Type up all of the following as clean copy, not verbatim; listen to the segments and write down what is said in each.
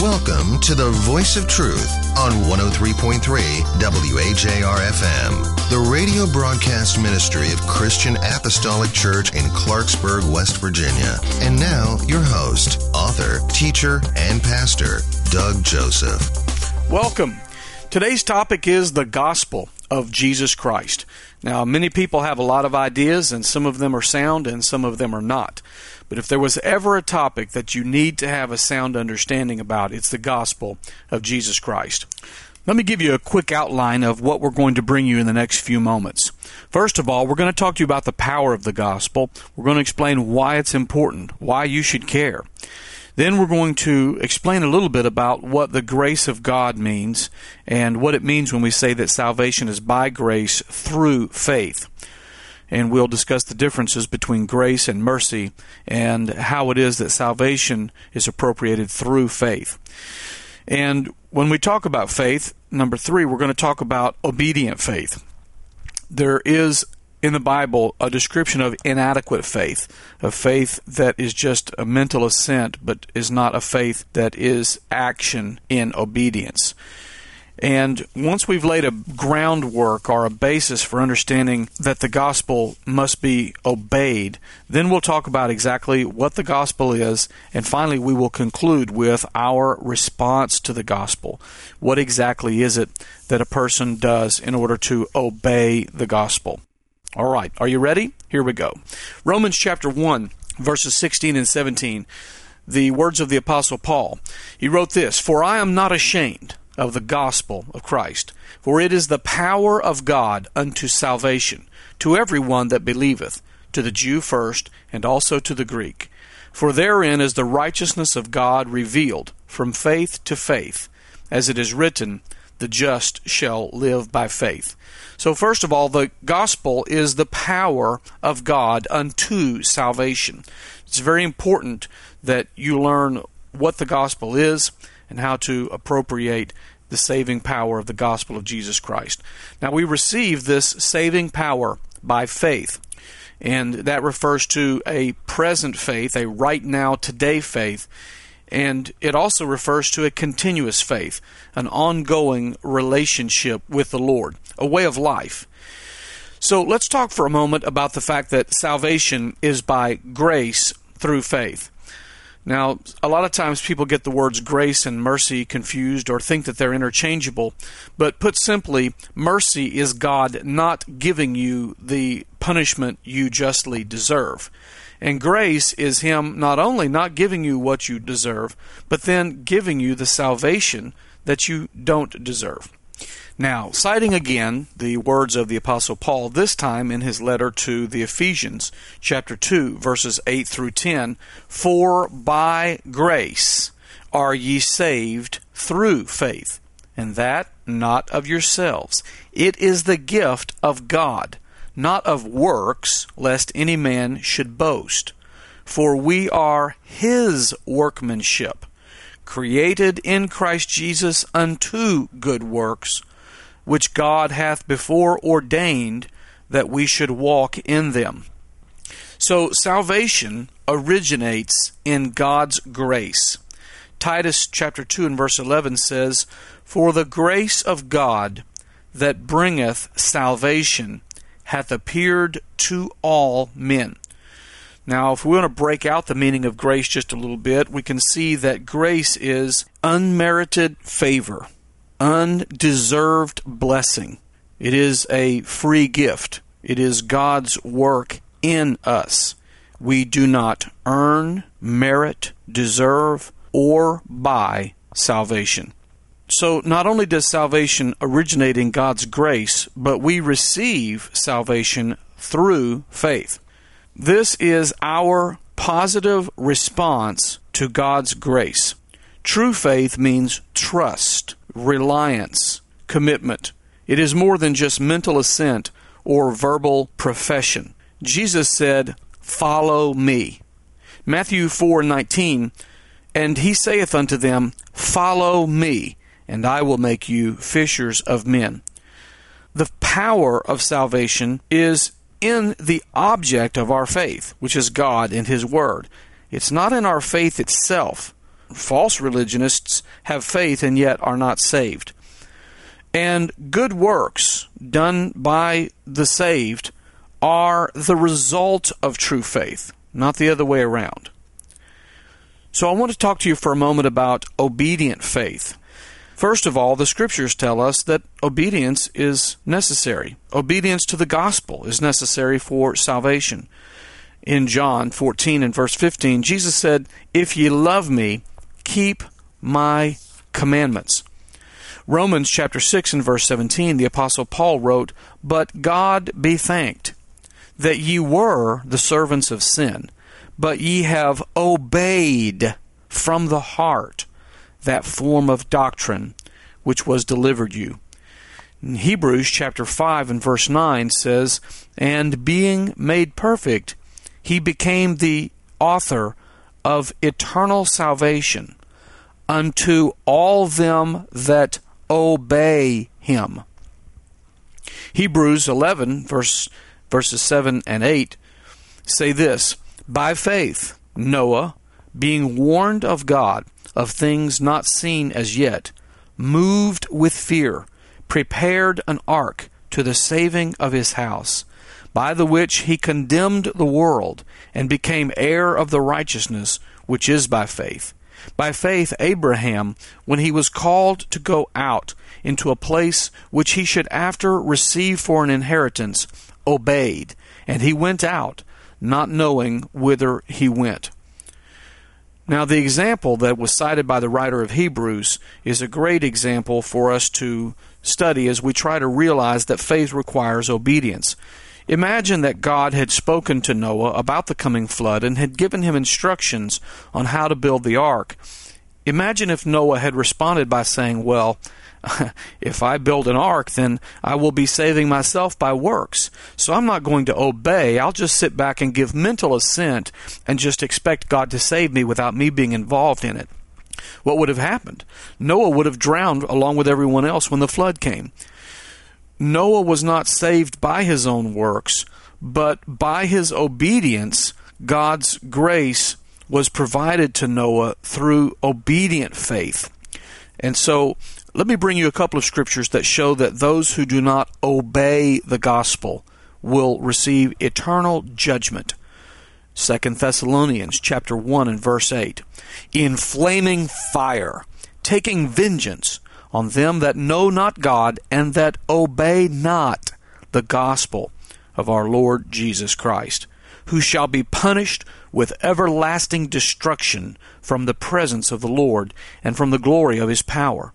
Welcome to the Voice of Truth on 103.3 WAJR-FM, the radio broadcast ministry of Christian Apostolic Church in Clarksburg, West Virginia. And now, your host, author, teacher, and pastor, Doug Joseph. Welcome. Today's topic is the gospel of Jesus Christ. Now, many people have a lot of ideas, and some of them are sound and some of them are not. But if there was ever a topic that you need to have a sound understanding about, it's the gospel of Jesus Christ. Let me give you a quick outline of what we're going to bring you in the next few moments. First of all, we're going to talk to you about the power of the gospel. We're going to explain why it's important, why you should care. Then we're going to explain a little bit about what the grace of God means and what it means when we say that salvation is by grace through faith. And we'll discuss the differences between grace and mercy and how it is that salvation is appropriated through faith. And when we talk about faith, number 3, we're going to talk about obedient faith. There is in the Bible a description of inadequate faith, a faith that is just a mental assent, but is not a faith that is action in obedience. And once we've laid a groundwork or a basis for understanding that the gospel must be obeyed, then we'll talk about exactly what the gospel is, and finally we will conclude with our response to the gospel. What exactly is it that a person does in order to obey the gospel? All right, are you ready? Here we go. Romans chapter 1, verses 16 and 17, the words of the Apostle Paul. He wrote this, "For I am not ashamed of the gospel of Christ, for it is the power of God unto salvation, to every one that believeth, to the Jew first, and also to the Greek. For therein is the righteousness of God revealed, from faith to faith, as it is written, the just shall live by faith." So first of all, the gospel is the power of God unto salvation. It's very important that you learn what the gospel is and how to appropriate the saving power of the gospel of Jesus Christ. Now, we receive this saving power by faith, and that refers to a present faith, a right now, today faith, and it also refers to a continuous faith, an ongoing relationship with the Lord, a way of life. So let's talk for a moment about the fact that salvation is by grace through faith. Now, a lot of times people get the words grace and mercy confused or think that they're interchangeable. But put simply, mercy is God not giving you the punishment you justly deserve. And grace is Him not only not giving you what you deserve, but then giving you the salvation that you don't deserve. Now, citing again the words of the Apostle Paul, this time in his letter to the Ephesians, chapter 2, verses 8 through 10, "For by grace are ye saved through faith, and that not of yourselves. It is the gift of God, not of works, lest any man should boast. For we are His workmanship, created in Christ Jesus unto good works, which God hath before ordained that we should walk in them." So salvation originates in God's grace. Titus chapter 2 and verse 11 says, "For the grace of God that bringeth salvation hath appeared to all men." Now, if we want to break out the meaning of grace just a little bit, we can see that grace is unmerited favor, undeserved blessing. It is a free gift. It is God's work in us. We do not earn, merit, deserve, or buy salvation. So not only does salvation originate in God's grace, but we receive salvation through faith. This is our positive response to God's grace. True faith means trust, reliance, commitment. It is more than just mental assent or verbal profession. Jesus said, "Follow me." Matthew 4:19, "And he saith unto them, Follow me, and I will make you fishers of men." The power of salvation is in the object of our faith, which is God and His Word. It's not in our faith itself, false religionists have faith and yet are not saved. And good works done by the saved are the result of true faith, not the other way around. So I want to talk to you for a moment about obedient faith. First of all, the Scriptures tell us that obedience is necessary. Obedience to the gospel is necessary for salvation. In John 14 and verse 15, Jesus said, "If ye love me, keep my commandments." Romans chapter 6 and verse 17, the Apostle Paul wrote, "But God be thanked, that ye were the servants of sin, but ye have obeyed from the heart that form of doctrine which was delivered you." In Hebrews chapter 5 and verse 9 says, "And being made perfect, he became the author of eternal salvation unto all them that obey him." Hebrews 11 verses 7 and 8 say this, "By faith Noah, being warned of God of things not seen as yet, moved with fear, prepared an ark to the saving of his house, by the which he condemned the world, and became heir of the righteousness which is by faith. By faith Abraham, when he was called to go out into a place which he should after receive for an inheritance, obeyed, and he went out, not knowing whither he went." Now, the example that was cited by the writer of Hebrews is a great example for us to study as we try to realize that faith requires obedience. Imagine that God had spoken to Noah about the coming flood and had given him instructions on how to build the ark. Imagine if Noah had responded by saying, "Well, if I build an ark, then I will be saving myself by works. So I'm not going to obey. I'll just sit back and give mental assent and just expect God to save me without me being involved in it." What would have happened? Noah would have drowned along with everyone else when the flood came. Noah was not saved by his own works, but by his obedience, God's grace was provided to Noah through obedient faith. And so, let me bring you a couple of scriptures that show that those who do not obey the gospel will receive eternal judgment. 2 Thessalonians chapter 1 and verse 8. "In flaming fire, taking vengeance on them that know not God, and that obey not the gospel of our Lord Jesus Christ, who shall be punished with everlasting destruction from the presence of the Lord and from the glory of his power."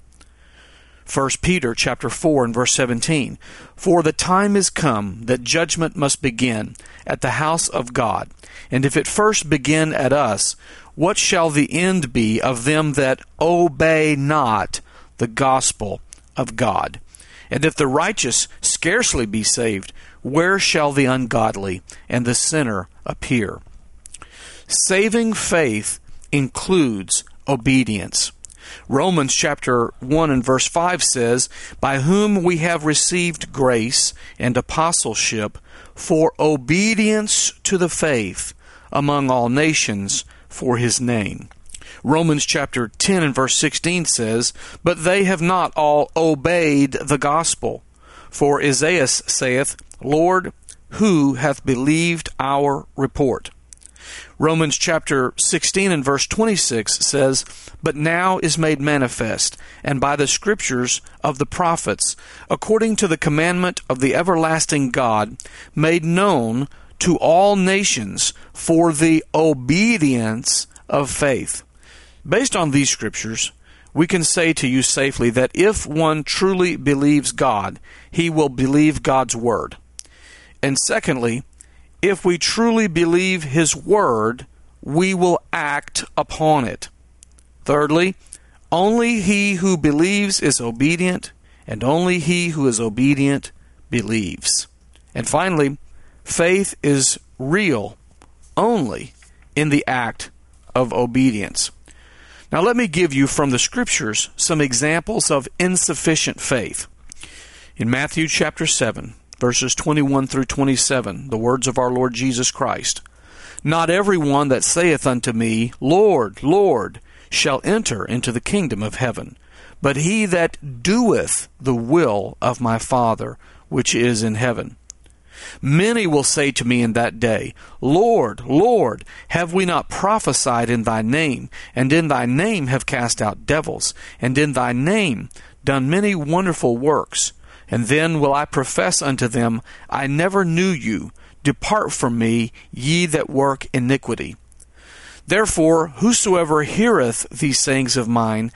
1 Peter chapter 4 and verse 17. "For the time is come that judgment must begin at the house of God. And if it first begin at us, what shall the end be of them that obey not the gospel of God? And if the righteous scarcely be saved, where shall the ungodly and the sinner appear?" Saving faith includes obedience. Romans chapter 1 and verse 5 says, "By whom we have received grace and apostleship for obedience to the faith among all nations for his name." Romans chapter 10 and verse 16 says, "But they have not all obeyed the gospel. For Isaiah saith, Lord, who hath believed our report?" Romans chapter 16 and verse 26 says, "But now is made manifest, and by the scriptures of the prophets, according to the commandment of the everlasting God, made known to all nations for the obedience of faith." Based on these scriptures, we can say to you safely that if one truly believes God, he will believe God's word. And secondly, if we truly believe his word, we will act upon it. Thirdly, only he who believes is obedient, and only he who is obedient believes. And finally, faith is real only in the act of obedience. Now let me give you from the scriptures some examples of insufficient faith. In Matthew chapter 7, verses 21 through 27, the words of our Lord Jesus Christ, "Not every one that saith unto me, Lord, Lord, shall enter into the kingdom of heaven, but he that doeth the will of my Father which is in heaven. Many will say to me in that day, Lord, Lord, have we not prophesied in thy name, and in thy name have cast out devils, and in thy name done many wonderful works? And then will I profess unto them, I never knew you. Depart from me, ye that work iniquity. Therefore, whosoever heareth these sayings of mine,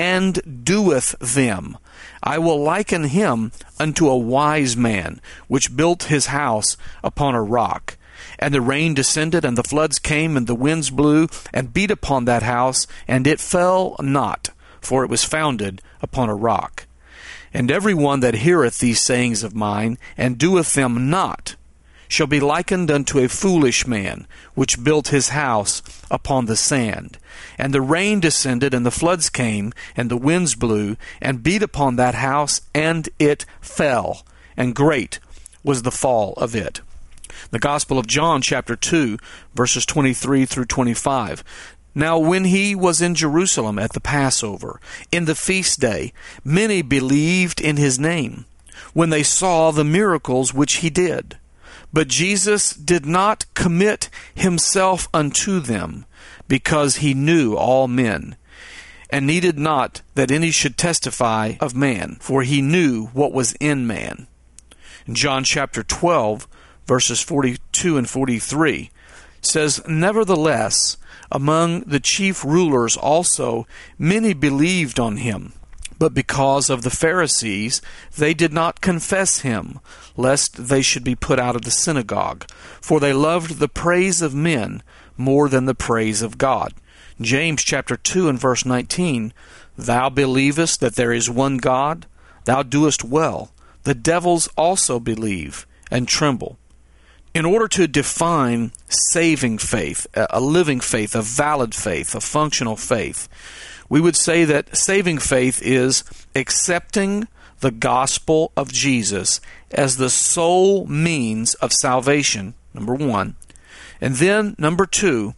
and doeth them, I will liken him unto a wise man, which built his house upon a rock. And the rain descended, and the floods came, and the winds blew, and beat upon that house, and it fell not, for it was founded upon a rock. And every one that heareth these sayings of mine, and doeth them not, shall be likened unto a foolish man, which built his house upon the sand. And the rain descended, and the floods came, and the winds blew, and beat upon that house, and it fell, and great was the fall of it. The Gospel of John, chapter 2, verses 23 through 25. Now when he was in Jerusalem at the Passover, in the feast day, many believed in his name, when they saw the miracles which he did. But Jesus did not commit himself unto them, because he knew all men, and needed not that any should testify of man, for he knew what was in man. In John chapter 12, verses 42 and 43, says, Nevertheless, among the chief rulers also many believed on him. But because of the Pharisees, they did not confess him, lest they should be put out of the synagogue. For they loved the praise of men more than the praise of God. James chapter 2 and verse 19, Thou believest that there is one God? Thou doest well. The devils also believe and tremble. In order to define saving faith, a living faith, a valid faith, a functional faith, we would say that saving faith is accepting the gospel of Jesus as the sole means of salvation, number one. And then, number two,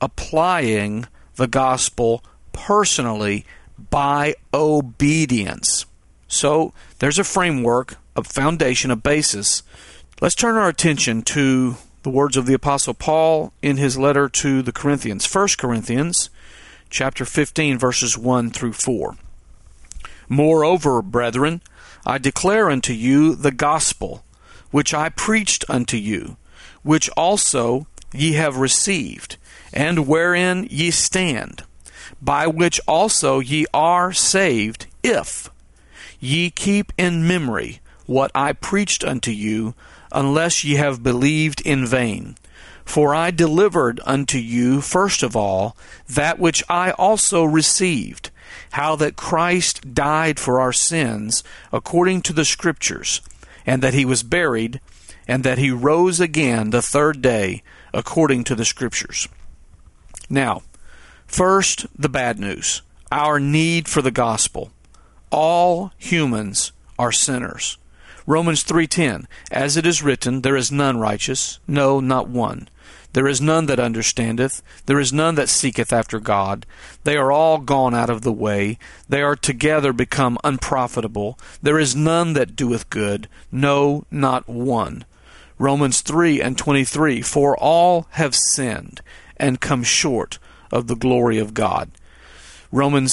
applying the gospel personally by obedience. So, there's a framework, a foundation, a basis. Let's turn our attention to the words of the Apostle Paul in his letter to the Corinthians. 1 Corinthians chapter 15, verses 1 through 4. Moreover, brethren, I declare unto you the gospel, which I preached unto you, which also ye have received, and wherein ye stand, by which also ye are saved, if ye keep in memory what I preached unto you, unless ye have believed in vain. For I delivered unto you first of all that which I also received, how that Christ died for our sins according to the Scriptures, and that he was buried, and that he rose again the third day according to the Scriptures. Now, first, the bad news, our need for the gospel. All humans are sinners. Romans 3:10, As it is written, there is none righteous, no, not one. There is none that understandeth, there is none that seeketh after God. They are all gone out of the way, they are together become unprofitable. There is none that doeth good, no, not one. Romans 3:23, For all have sinned, and come short of the glory of God. Romans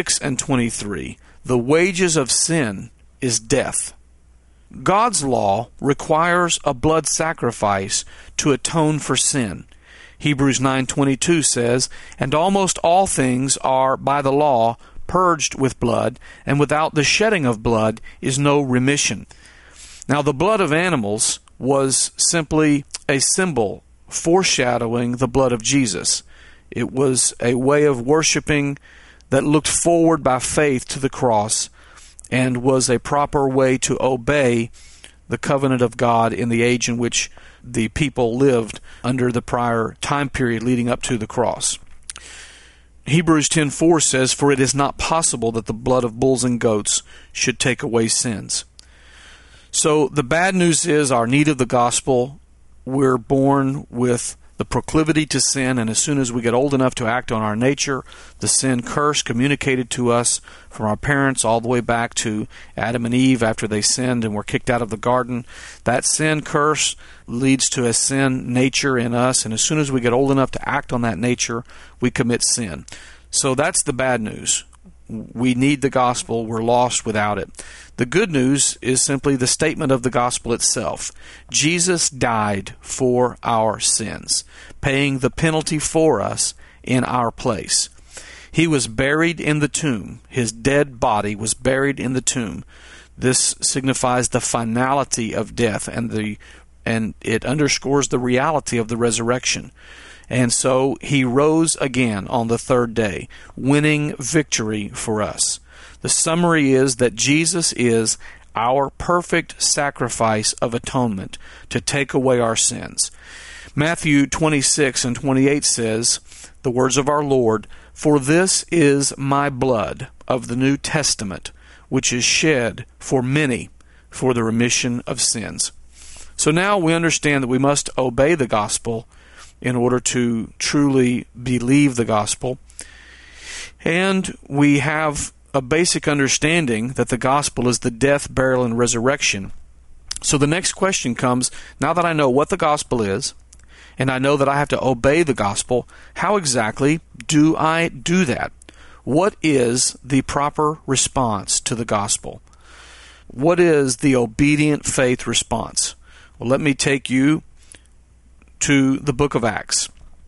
6:23, The wages of sin is death. God's law requires a blood sacrifice to atone for sin. Hebrews 9:22 says, And almost all things are by the law purged with blood, and without the shedding of blood is no remission. Now the blood of animals was simply a symbol foreshadowing the blood of Jesus. It was a way of worshiping that looked forward by faith to the cross, and was a proper way to obey the covenant of God in the age in which the people lived under the prior time period leading up to the cross. Hebrews 10:4 says, For it is not possible that the blood of bulls and goats should take away sins. So the bad news is our need of the gospel. We're born with the proclivity to sin, and as soon as we get old enough to act on our nature, the sin curse communicated to us from our parents all the way back to Adam and Eve after they sinned and were kicked out of the garden. That sin curse leads to a sin nature in us, and as soon as we get old enough to act on that nature, we commit sin. So that's the bad news. We need the gospel. We're lost without it. The good news is simply the statement of the gospel itself. Jesus died for our sins, paying the penalty for us in our place. He was buried in the tomb. His dead body was buried in the tomb. This signifies the finality of death, and it underscores the reality of the resurrection. And so he rose again on the third day, winning victory for us. The summary is that Jesus is our perfect sacrifice of atonement to take away our sins. Matthew 26 and 28 says, the words of our Lord, "For this is my blood of the New Testament, which is shed for many for the remission of sins." So now we understand that we must obey the gospel in order to truly believe the gospel. And we have a basic understanding that the gospel is the death, burial, and resurrection. So the next question comes, now that I know what the gospel is, and I know that I have to obey the gospel, how exactly do I do that? What is the proper response to the gospel? What is the obedient faith response? Well, let me take you to the book of Acts.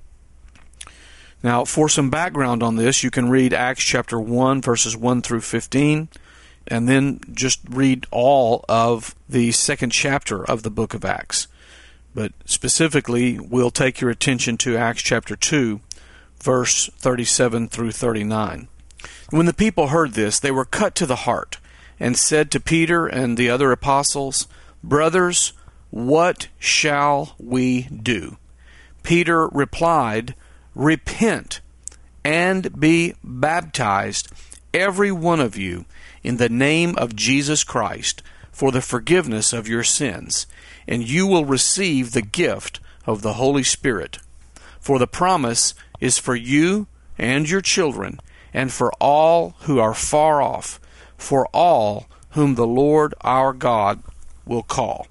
Now, for some background on this, you can read Acts chapter 1, verses 1 through 15, and then just read all of the second chapter of the book of Acts. But specifically, we'll take your attention to Acts chapter 2, verse 37 through 39. When the people heard this, they were cut to the heart, and said to Peter and the other apostles, "Brothers, what shall we do?" Peter replied, "Repent and be baptized, every one of you, in the name of Jesus Christ, for the forgiveness of your sins, and you will receive the gift of the Holy Spirit. For the promise is for you and your children, and for all who are far off, for all whom the Lord our God will call."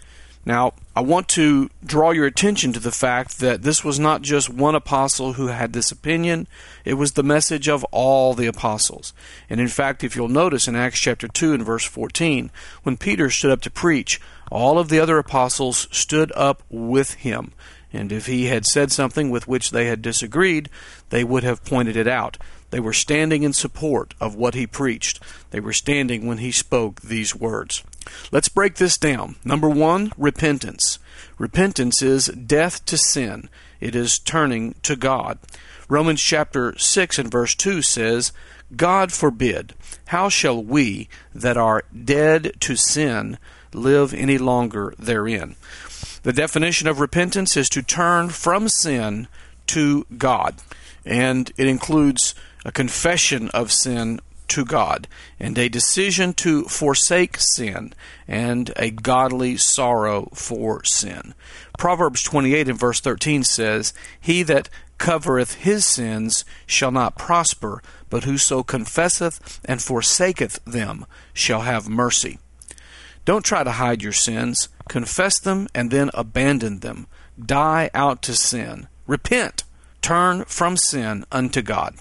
Now, I want to draw your attention to the fact that this was not just one apostle who had this opinion. It was the message of all the apostles. And in fact, if you'll notice in Acts chapter 2 and verse 14, when Peter stood up to preach, all of the other apostles stood up with him. And if he had said something with which they had disagreed, they would have pointed it out. They were standing in support of what he preached. They were standing when he spoke these words. Let's break this down. Number one, repentance. Repentance is death to sin. It is turning to God. Romans chapter 6 and verse 2 says, "God forbid, how shall we that are dead to sin live any longer therein?" The definition of repentance is to turn from sin to God. And it includes a confession of sin to God, and a decision to forsake sin, and a godly sorrow for sin. Proverbs 28 and verse 13 says, "He that covereth his sins shall not prosper, but whoso confesseth and forsaketh them shall have mercy." Don't try to hide your sins. Confess them and then abandon them. Die out to sin. Repent. Turn from sin unto God.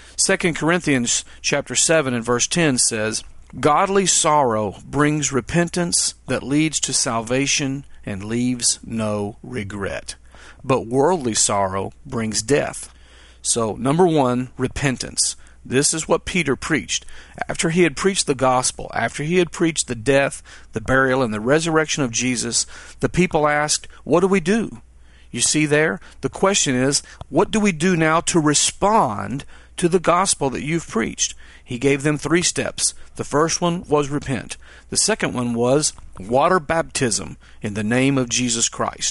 2 Corinthians chapter 7 and verse 10 says, "Godly sorrow brings repentance that leads to salvation and leaves no regret. But worldly sorrow brings death." So, number one, repentance. This is what Peter preached. After he had preached the gospel, after he had preached the death, the burial, and the resurrection of Jesus, the people asked, "What do we do?" You see there? The question is, what do we do now to respond to the gospel that you've preached? He gave them 3 steps. The first one was repent. The second one was water baptism in the name of Jesus Christ.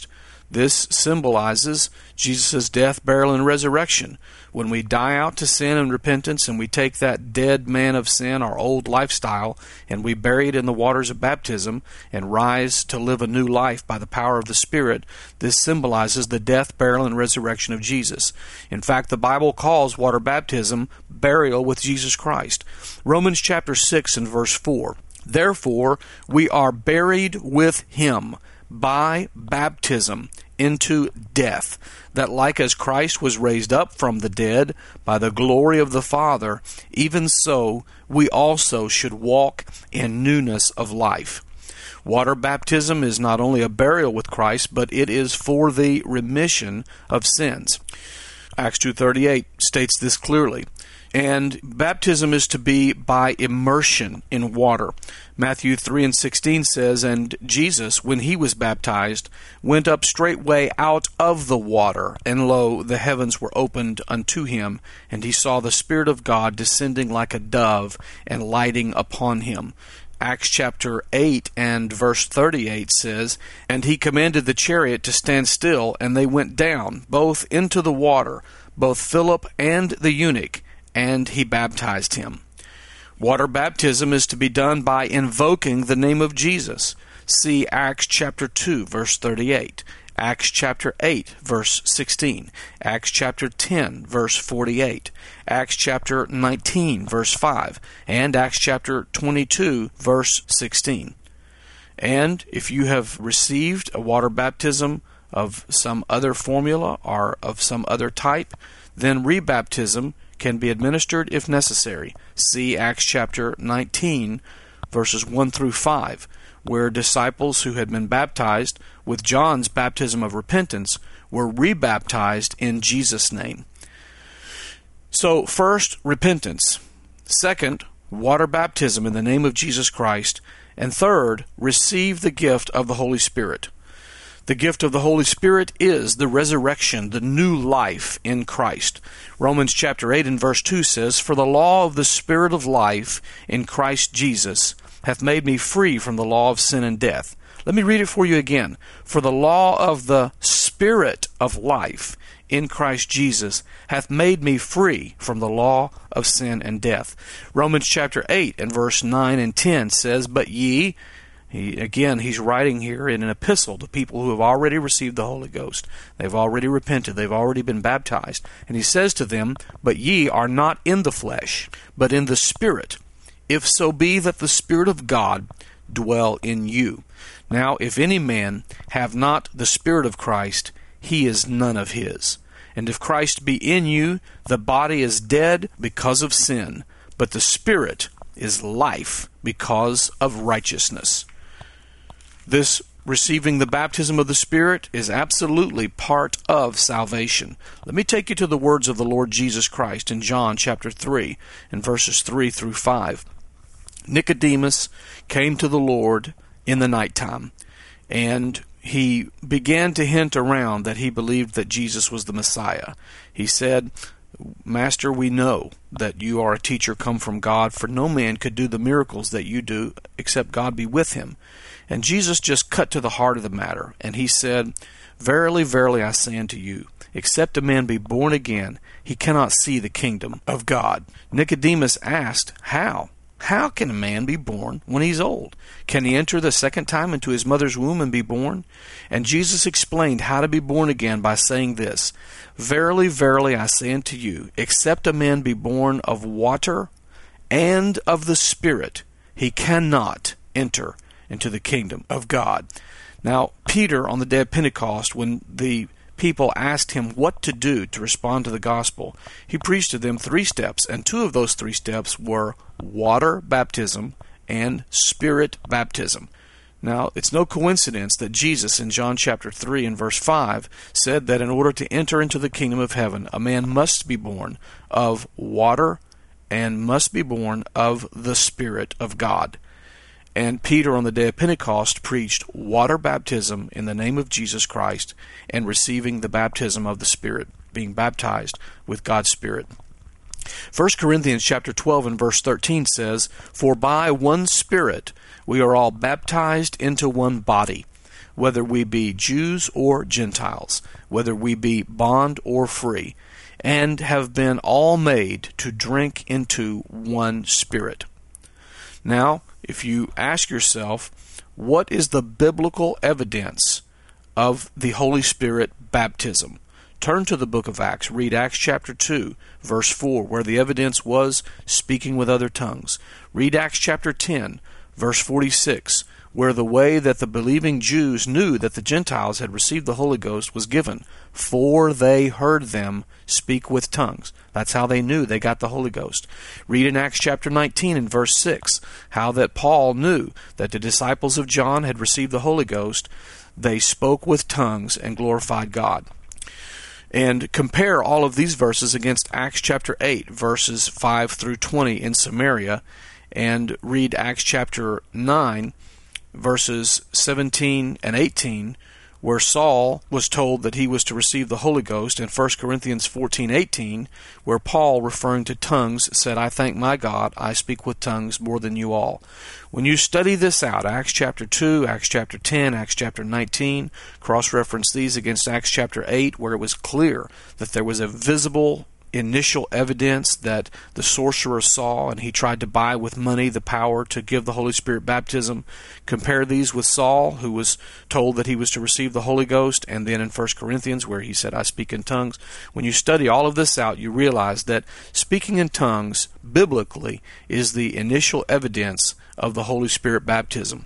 This symbolizes Jesus' death, burial, and resurrection. When we die out to sin and repentance and we take that dead man of sin, our old lifestyle, and we bury it in the waters of baptism and rise to live a new life by the power of the Spirit, this symbolizes the death, burial, and resurrection of Jesus. In fact, the Bible calls water baptism burial with Jesus Christ. Romans chapter 6 and verse 4. Therefore, we are buried with him by baptism into death, that like as Christ was raised up from the dead by the glory of the Father, even so we also should walk in newness of life. Water baptism is not only a burial with Christ, but it is for the remission of sins. Acts 2:38 states this clearly. And baptism is to be by immersion in water. Matthew 3:16 says, And Jesus, when he was baptized, went up straightway out of the water, and lo, the heavens were opened unto him, and he saw the Spirit of God descending like a dove and lighting upon him. Acts chapter 8 and verse 38 says, And he commanded the chariot to stand still, and they went down, both into the water, both Philip and the eunuch, and he baptized him. Water baptism is to be done by invoking the name of Jesus. See Acts chapter 2, verse 38, Acts chapter 8, verse 16, Acts chapter 10, verse 48, Acts chapter 19, verse 5, and Acts chapter 22, verse 16. And if you have received a water baptism of some other formula or of some other type, then rebaptism can be administered if necessary. See Acts chapter 19, verses 1 through 5, where disciples who had been baptized with John's baptism of repentance were rebaptized in Jesus' name. So, first, repentance. Second, water baptism in the name of Jesus Christ. And third, receive the gift of the Holy Spirit. The gift of the Holy Spirit is the resurrection, the new life in Christ. Romans chapter 8 and verse 2 says, For the law of the Spirit of life in Christ Jesus hath made me free from the law of sin and death. Let me read it for you again. For the law of the Spirit of life in Christ Jesus hath made me free from the law of sin and death. Romans chapter 8 and verse 9 and 10 says, But ye... He's writing here in an epistle to people who have already received the Holy Ghost. They've already repented. They've already been baptized. And he says to them, But ye are not in the flesh, but in the Spirit, if so be that the Spirit of God dwell in you. Now, if any man have not the Spirit of Christ, he is none of his. And if Christ be in you, the body is dead because of sin, but the Spirit is life because of righteousness. This receiving the baptism of the Spirit is absolutely part of salvation. Let me take you to the words of the Lord Jesus Christ in John chapter 3 and verses 3 through 5. Nicodemus came to the Lord in the nighttime, and he began to hint around that he believed that Jesus was the Messiah. He said, Master, we know that you are a teacher come from God, for no man could do the miracles that you do except God be with him. And Jesus just cut to the heart of the matter, and he said, Verily, verily, I say unto you, except a man be born again, he cannot see the kingdom of God. Nicodemus asked, How? How can a man be born when he's old? Can he enter the second time into his mother's womb and be born? And Jesus explained how to be born again by saying this, Verily, verily, I say unto you, except a man be born of water and of the Spirit, he cannot enter into the kingdom of God. Now, Peter, on the day of Pentecost, when the people asked him what to do to respond to the gospel, he preached to them 3 steps, and 2 of those 3 steps were water baptism and Spirit baptism. Now, it's no coincidence that Jesus in John chapter 3 and verse 5 said that in order to enter into the kingdom of heaven, a man must be born of water and must be born of the Spirit of God. And Peter on the day of Pentecost preached water baptism in the name of Jesus Christ and receiving the baptism of the Spirit, being baptized with God's Spirit. 1 Corinthians chapter 12 and verse 13 says, For by one Spirit we are all baptized into one body, whether we be Jews or Gentiles, whether we be bond or free, and have been all made to drink into one Spirit. Now, if you ask yourself, what is the biblical evidence of the Holy Spirit baptism? Turn to the book of Acts. Read Acts chapter 2, verse 4, where the evidence was speaking with other tongues. Read Acts chapter 10, verse 46, where the way that the believing Jews knew that the Gentiles had received the Holy Ghost was given, for they heard them speak with tongues. That's how they knew they got the Holy Ghost. Read in Acts chapter 19 and verse 6, how that Paul knew that the disciples of John had received the Holy Ghost. They spoke with tongues and glorified God. And compare all of these verses against Acts chapter 8, verses 5 through 20 in Samaria, and read Acts chapter 9, verses 17 and 18, where Saul was told that he was to receive the Holy Ghost, and 1 Corinthians 14:18, where Paul, referring to tongues, said, I thank my God, I speak with tongues more than you all. When you study this out, Acts chapter 2, Acts chapter 10, Acts chapter 19, cross-reference these against Acts chapter 8, where it was clear that there was a visible initial evidence that the sorcerer saw, and he tried to buy with money the power to give the Holy Spirit baptism. Compare these with Saul, who was told that he was to receive the Holy Ghost, and then in 1 Corinthians, where he said, I speak in tongues. When you study all of this out, you realize that speaking in tongues, biblically, is the initial evidence of the Holy Spirit baptism.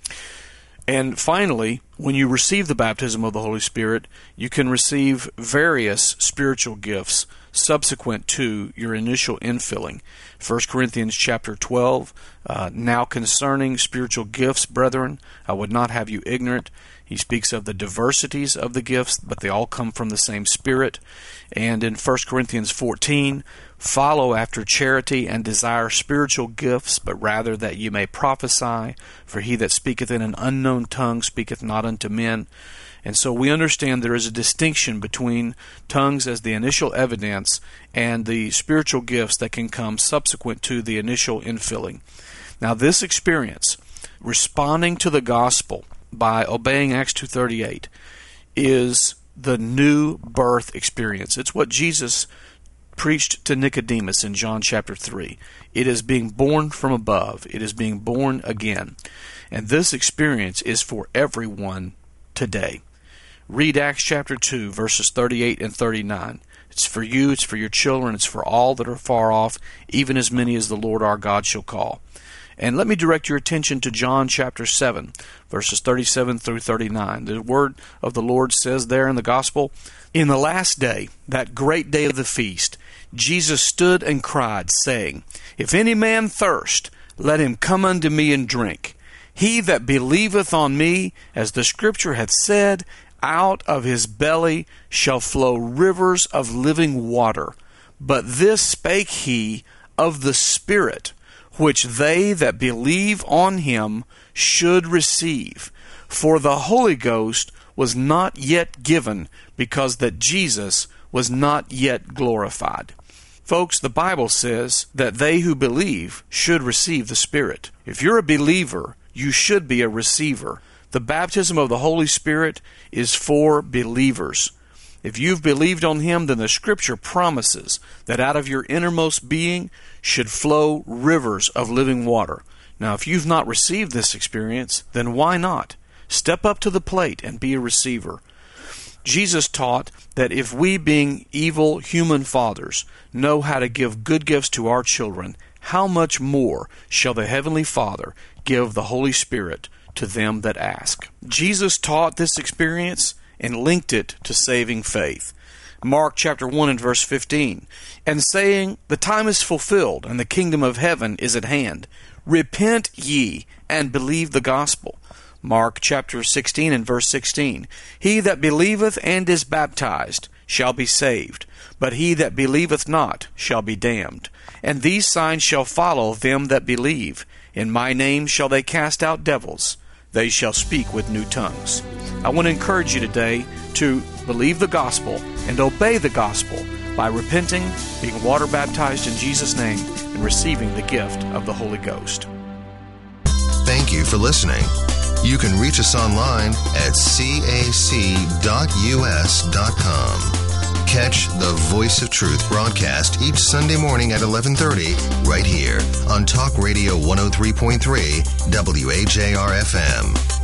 And finally, when you receive the baptism of the Holy Spirit, you can receive various spiritual gifts subsequent to your initial infilling. 1 Corinthians chapter 12, now concerning spiritual gifts, brethren, I would not have you ignorant. He speaks of the diversities of the gifts, but they all come from the same Spirit. And in 1 Corinthians 14, follow after charity and desire spiritual gifts, but rather that you may prophesy. For he that speaketh in an unknown tongue speaketh not unto men. And so we understand there is a distinction between tongues as the initial evidence and the spiritual gifts that can come subsequent to the initial infilling. Now this experience, responding to the gospel by obeying Acts 2:38, is the new birth experience. It's what Jesus preached to Nicodemus in John chapter 3. It is being born from above. It is being born again. And this experience is for everyone today. Read Acts chapter 2, verses 38 and 39. It's for you, it's for your children, it's for all that are far off, even as many as the Lord our God shall call. And let me direct your attention to John chapter 7, verses 37 through 39. The word of the Lord says there in the gospel, in the last day, that great day of the feast, Jesus stood and cried, saying, If any man thirst, let him come unto me and drink. He that believeth on me, as the Scripture hath said, out of his belly shall flow rivers of living water. But this spake he of the Spirit, which they that believe on him should receive. For the Holy Ghost was not yet given, because that Jesus was not yet glorified. Folks, the Bible says that they who believe should receive the Spirit. If you're a believer, you should be a receiver. The baptism of the Holy Spirit is for believers. If you've believed on Him, then the Scripture promises that out of your innermost being should flow rivers of living water. Now, if you've not received this experience, then why not? Step up to the plate and be a receiver. Jesus taught that if we, being evil human fathers, know how to give good gifts to our children, how much more shall the Heavenly Father give the Holy Spirit to them that ask? Jesus taught this experience and linked it to saving faith. Mark chapter 1 and verse 15, and saying, The time is fulfilled, and the kingdom of heaven is at hand. Repent ye, and believe the gospel. Mark chapter 16 and verse 16, He that believeth and is baptized shall be saved, but he that believeth not shall be damned. And these signs shall follow them that believe. In my name shall they cast out devils. They shall speak with new tongues. I want to encourage you today to believe the gospel and obey the gospel by repenting, being water baptized in Jesus' name, and receiving the gift of the Holy Ghost. Thank you for listening. You can reach us online at cac.us.com. Catch the Voice of Truth broadcast each Sunday morning at 11:30 right here on Talk Radio 103.3 WAJR-FM.